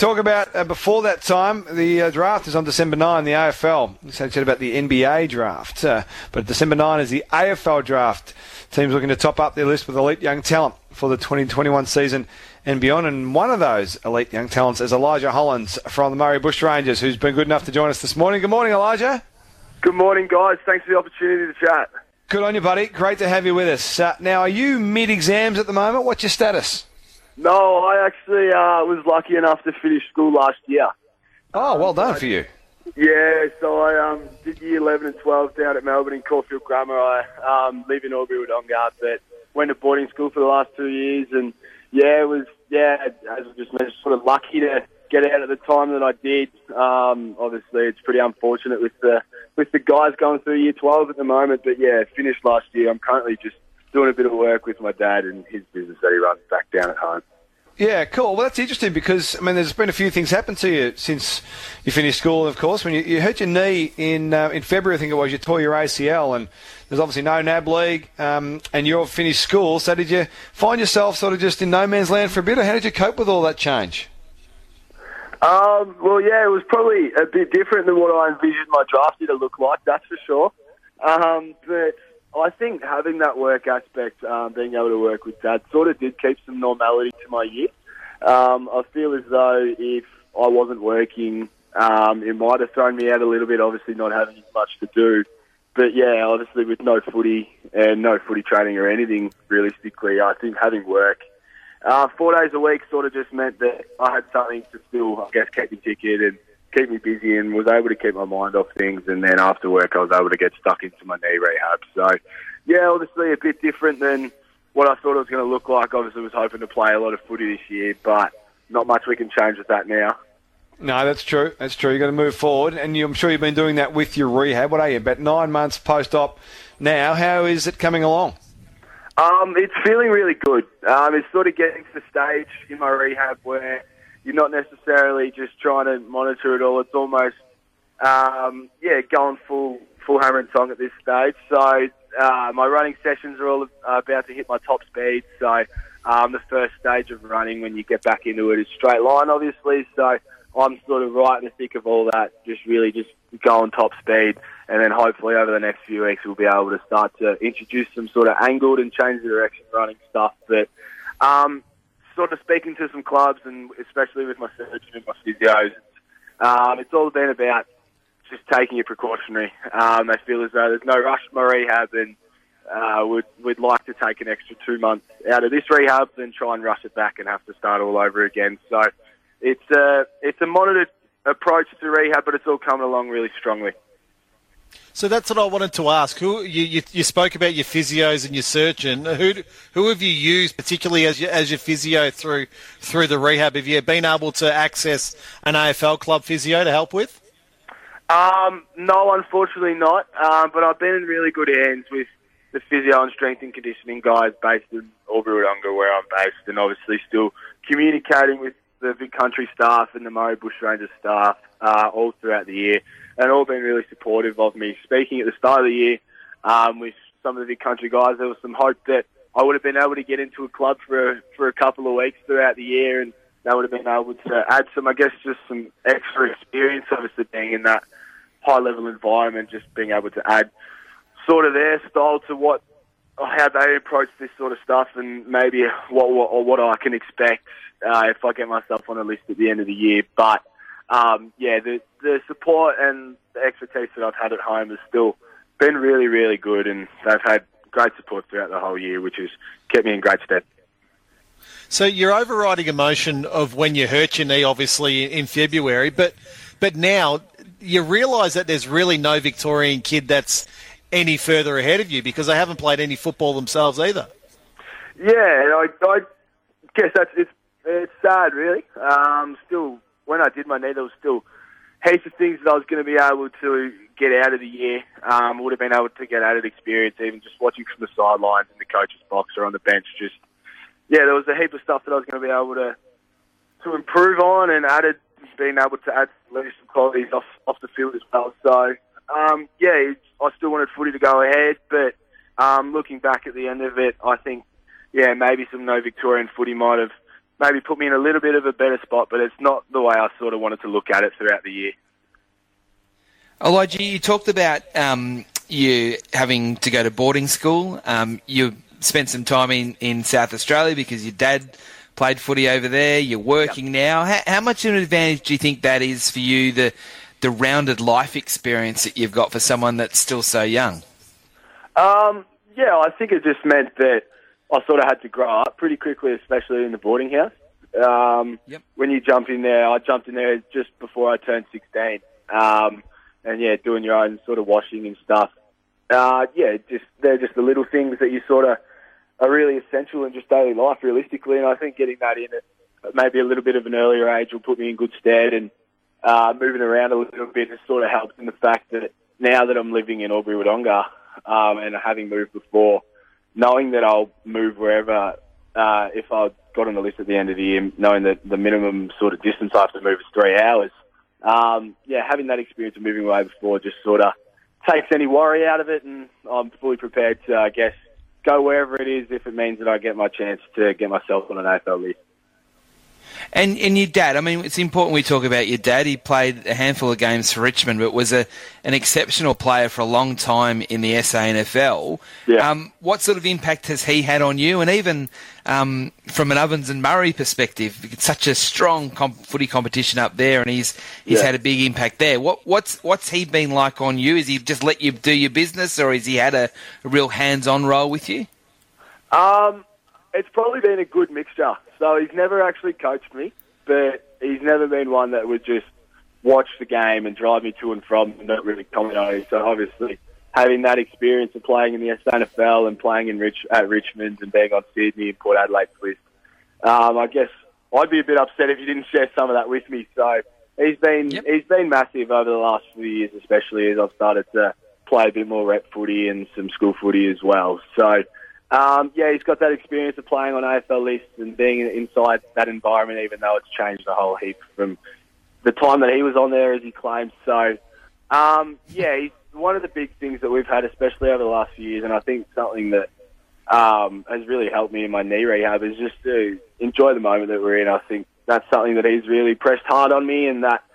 talk about, before that time, the draft is on December 9, the AFL. We said about the NBA draft, but December 9 is the AFL draft. Teams looking to top up their list with elite young talent for the 2021 season and beyond. And one of those elite young talents is Elijah Hollands from the Murray Bushrangers, who's been good enough to join us this morning. Good morning, Elijah. Good morning, guys. Thanks for the opportunity to chat. Good on you, buddy. Great to have you with us. Now, are you mid-exams at the moment? What's your status? No, I actually was lucky enough to finish school last year. Oh, well done for you. Yeah, so I did year 11 and 12 down at Melbourne in Caulfield Grammar. I live in Albury-Wodonga, but went to boarding school for the last 2 years, and as I just mentioned, sort of lucky to get out at the time that I did. Obviously, it's pretty unfortunate with the guys going through year 12 at the moment, but yeah, finished last year. I'm currently just doing a bit of work with my dad and his business that he runs back down at home. Yeah, cool. Well, that's interesting because, there's been a few things happen to you since you finished school, of course. When you hurt your knee in February, I think it was, you tore your ACL, and there's obviously no NAB league, and you've finished school. So did you find yourself sort of just in no man's land for a bit, or how did you cope with all that change? It was probably a bit different than what I envisioned my draft year to look like, that's for sure. But I think having that work aspect, being able to work with Dad, sort of did keep some normality to my year. I feel as though if I wasn't working, it might have thrown me out a little bit, obviously not having as much to do. But yeah, obviously with no footy and no footy training or anything, realistically, I think having work 4 days a week sort of just meant that I had something to still, I guess, keep me ticketed and keep me busy, and was able to keep my mind off things. And then after work, I was able to get stuck into my knee rehab. So, yeah, obviously a bit different than what I thought it was going to look like. Obviously, was hoping to play a lot of footy this year, but not much we can change with that now. No, that's true. That's true. You've got to move forward, and I'm sure you've been doing that with your rehab. What are you, about 9 months post-op now? How is it coming along? It's feeling really good. It's sort of getting to the stage in my rehab where you're not necessarily just trying to monitor it all. It's almost, going full hammer and tongue at this stage. So my running sessions are all about to hit my top speed. So the first stage of running when you get back into it is straight line, obviously. So I'm sort of right in the thick of all that, just going top speed. And then hopefully over the next few weeks we'll be able to start to introduce some sort of angled and change the direction running stuff. But sort of speaking to some clubs, and especially with my surgeon and my physios, it's all been about just taking it precautionary. I feel as though there's no rush in my rehab, and would like to take an extra 2 months out of this rehab than try and rush it back and have to start all over again. So it's a monitored approach to rehab, but it's all coming along really strongly. So that's what I wanted to ask. Who you spoke about your physios and your surgeon. Who have you used, particularly as your physio through the rehab? Have you been able to access an AFL club physio to help with? No, unfortunately not. But I've been in really good hands with the physio and strength and conditioning guys based in Albury-Wodonga, where I'm based, and obviously still communicating with the Big Country staff and the Murray Bushrangers staff all throughout the year, and all been really supportive of me. Speaking at the start of the year with some of the Big Country guys, there was some hope that I would have been able to get into a club for a couple of weeks throughout the year, and they would have been able to add some extra experience, obviously being in that high-level environment, just being able to add sort of their style to how they approach this sort of stuff, and maybe what I can expect if I get myself on a list at the end of the year. But the support and the expertise that I've had at home has still been really, really good, and they've had great support throughout the whole year, which has kept me in great stead. So your overriding emotion of when you hurt your knee, obviously in February, but now you realise that there's really no Victorian kid that's any further ahead of you, because they haven't played any football themselves either. Yeah, I guess it's sad, really. Still, when I did my knee, there was still heaps of things that I was going to be able to get out of the year. Would have been able to get added experience, even just watching from the sidelines in the coach's box or on the bench. There was a heap of stuff that I was going to be able to improve on, and being able to add leadership qualities off the field as well. So, I still wanted footy to go ahead, but looking back at the end of it, I think, maybe some no Victorian footy might have maybe put me in a little bit of a better spot, but it's not the way I sort of wanted to look at it throughout the year. Elijah, you talked about you having to go to boarding school. You spent some time in South Australia because your dad played footy over there. You're working now. How much of an advantage do you think that is for you, the rounded life experience that you've got for someone that's still so young? Yeah, I think it just meant that I sort of had to grow up pretty quickly, especially in the boarding house. When you jump in there, I jumped in there just before I turned 16. And yeah, doing your own sort of washing and stuff. They're just the little things that you sort of are really essential in just daily life, realistically. And I think getting that in at maybe a little bit of an earlier age will put me in good stead. And moving around a little bit has sort of helped in the fact that now that I'm living in Albury-Wodonga, and having moved before, knowing that I'll move wherever, if I got on the list at the end of the year, knowing that the minimum sort of distance I have to move is 3 hours. Having that experience of moving away before just sort of takes any worry out of it, and I'm fully prepared to, I guess, go wherever it is if it means that I get my chance to get myself on an AFL list. And your dad, I mean, it's important we talk about your dad. He played a handful of games for Richmond, but was an exceptional player for a long time in the SANFL. Yeah. What sort of impact has he had on you? And even from an Ovens and Murray perspective, it's such a strong footy competition up there, and he's had a big impact there. What's he been like on you? Has he just let you do your business, or has he had a real hands-on role with you? It's probably been a good mixture. So he's never actually coached me, but he's never been one that would just watch the game and drive me to and from and not really comment on it. So obviously having that experience of playing in the SANFL and playing at Richmond and being on Sydney and Port Adelaide list, I guess I'd be a bit upset if you didn't share some of that with me. So he's been massive over the last few years, especially as I've started to play a bit more rep footy and some school footy as well. So he's got that experience of playing on AFL lists and being inside that environment, even though it's changed a whole heap from the time that he was on there, as he claims. So, he's one of the big things that we've had, especially over the last few years, and I think something that has really helped me in my knee rehab is just to enjoy the moment that we're in. I think that's something that he's really pressed hard on me, and that,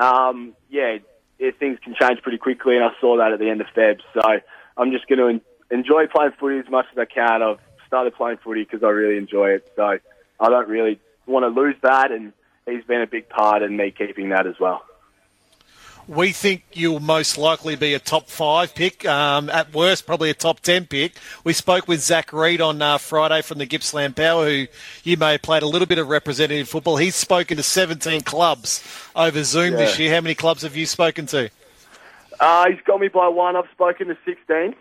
things can change pretty quickly, and I saw that at the end of Feb. So I'm just going to enjoy playing footy as much as I can. I've started playing footy because I really enjoy it, so I don't really want to lose that, and he's been a big part in me keeping that as well. We think you'll most likely be a top 5 pick, at worst probably a top 10 pick. We spoke with Zach Reid on Friday from the Gippsland Power, who you may have played a little bit of representative football. He's spoken to 17 clubs over Zoom this year. How many clubs have you spoken to? He's got me by one. I've spoken to 16.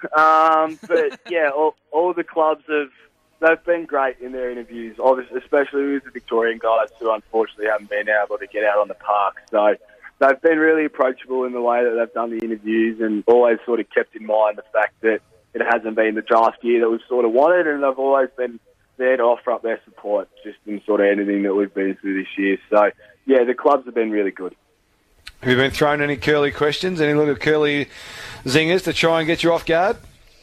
But yeah, all the clubs they've been great in their interviews, obviously, especially with the Victorian guys who unfortunately haven't been able to get out on the park. So they've been really approachable in the way that they've done the interviews, and always sort of kept in mind the fact that it hasn't been the draft year that we've sort of wanted, and they've always been there to offer up their support just in sort of anything that we've been through this year. So yeah, the clubs have been really good. Have you been thrown any curly questions, any little curly zingers to try and get you off guard?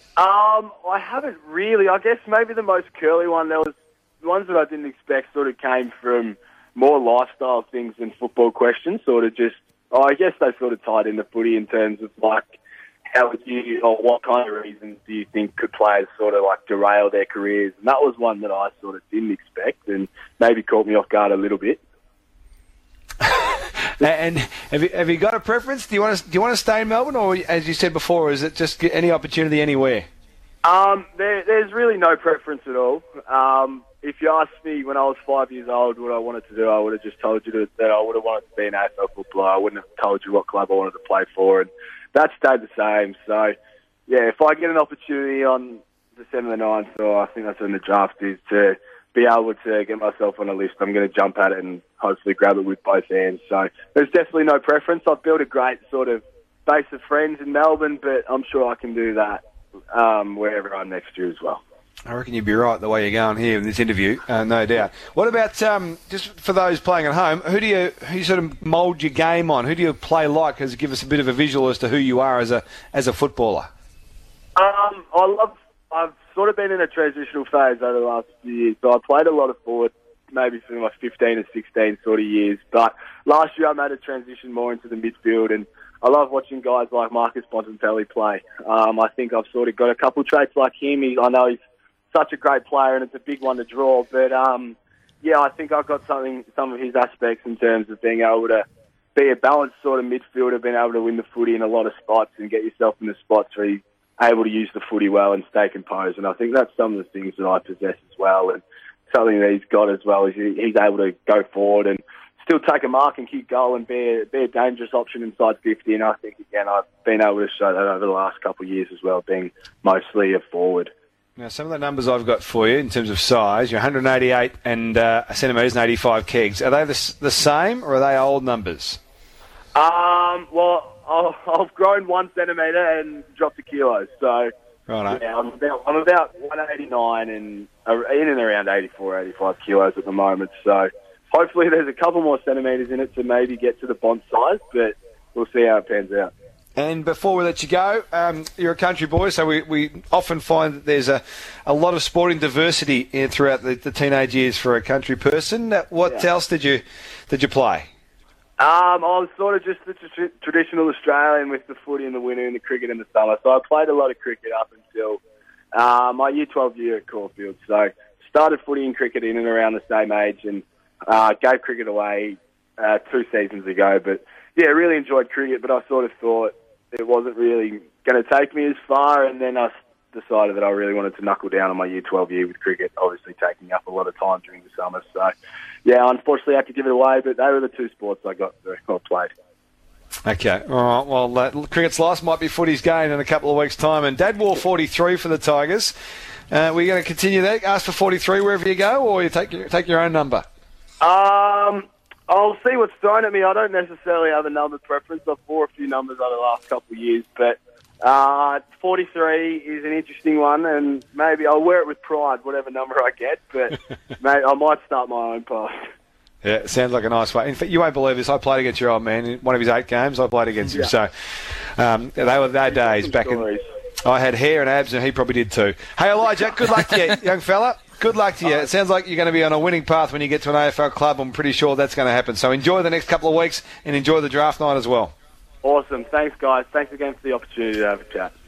I haven't really. I guess maybe the most curly one, there was ones that I didn't expect sort of came from more lifestyle things than football questions, sort of just, I guess they sort of tied into footy in terms of like, how would you, or what kind of reasons do you think could players sort of like derail their careers? And that was one that I sort of didn't expect and maybe caught me off guard a little bit. And have you got a preference? Do you want to stay in Melbourne, or as you said before, is it just any opportunity anywhere? There's really no preference at all. If you asked me when I was 5 years old what I wanted to do, I would have just told you that I would have wanted to be an AFL footballer. I wouldn't have told you what club I wanted to play for, and that stayed the same. So, yeah, if I get an opportunity on December the 9th, or I think that's when the draft is, to be able to get myself on a list, I'm going to jump at it and hopefully grab it with both hands. So there's definitely no preference. I've built a great sort of base of friends in Melbourne, but I'm sure I can do that wherever I'm next year as well. I reckon you'd be right the way you're going here in this interview, no doubt. What about, just for those playing at home, who you sort of mould your game on? Who do you play like? Because give us a bit of a visual as to who you are as a footballer. I've sort of been in a transitional phase over the last few years, so I played a lot of forward maybe for my 15 and 16 sort of years. But last year I made a transition more into the midfield, and I love watching guys like Marcus Bontempelli play. I think I've sort of got a couple traits like him. I know he's such a great player, and it's a big one to draw. But yeah, I think I've got some of his aspects in terms of being able to be a balanced sort of midfielder, being able to win the footy in a lot of spots and get yourself in the spots where you're able to use the footy well and stay composed. And I think that's some of the things that I possess as well. And something that he's got as well is he's able to go forward and still take a mark and kick goal and be a dangerous option inside 50. And I think, again, I've been able to show that over the last couple of years as well, being mostly a forward. Now, some of the numbers I've got for you in terms of size, you're 188 centimetres and 85 kegs. Are they the same, or are they old numbers? Well, I've grown 1 centimetre and dropped a kilo. So, right, yeah, I'm about 189 and in and around 84, 85 kilos at the moment. So hopefully there's a couple more centimetres in it to maybe get to the Bont size, but we'll see how it pans out. And before we let you go, you're a country boy, so we often find that there's a lot of sporting diversity throughout the teenage years for a country person. What else did you play? I was sort of just the traditional Australian with the footy in the winter and the cricket in the summer. So I played a lot of cricket up until my Year 12 year at Caulfield. So started footy and cricket in and around the same age, and gave cricket away 2 seasons ago. But yeah, really enjoyed cricket, but I sort of thought it wasn't really going to take me as far, and then I decided that I really wanted to knuckle down on my Year 12 year with cricket, obviously taking up a lot of time during the summer. So, yeah, unfortunately I had to give it away, but they were the 2 sports I played. Okay, all right. Well, cricket's lost, might be footy's gain in a couple of weeks' time. And Dad wore 43 for the Tigers. We're going to continue that, ask for 43 wherever you go, or you take your own number? I'll see what's thrown at me. I don't necessarily have a number preference. I've wore a few numbers over the last couple of years, but 43 is an interesting one, and maybe I'll wear it with pride, whatever number I get, but maybe I might start my own path. Yeah, it sounds like a nice way. In fact, you won't believe this. I played against your old man in one of his 8 games. I played against him. So they were their days back in. I had hair and abs, and he probably did too. Hey, Elijah, good luck to you, young fella. Good luck to you. It sounds like you're going to be on a winning path when you get to an AFL club. I'm pretty sure that's going to happen. So enjoy the next couple of weeks and enjoy the draft night as well. Awesome. Thanks, guys. Thanks again for the opportunity to have a chat.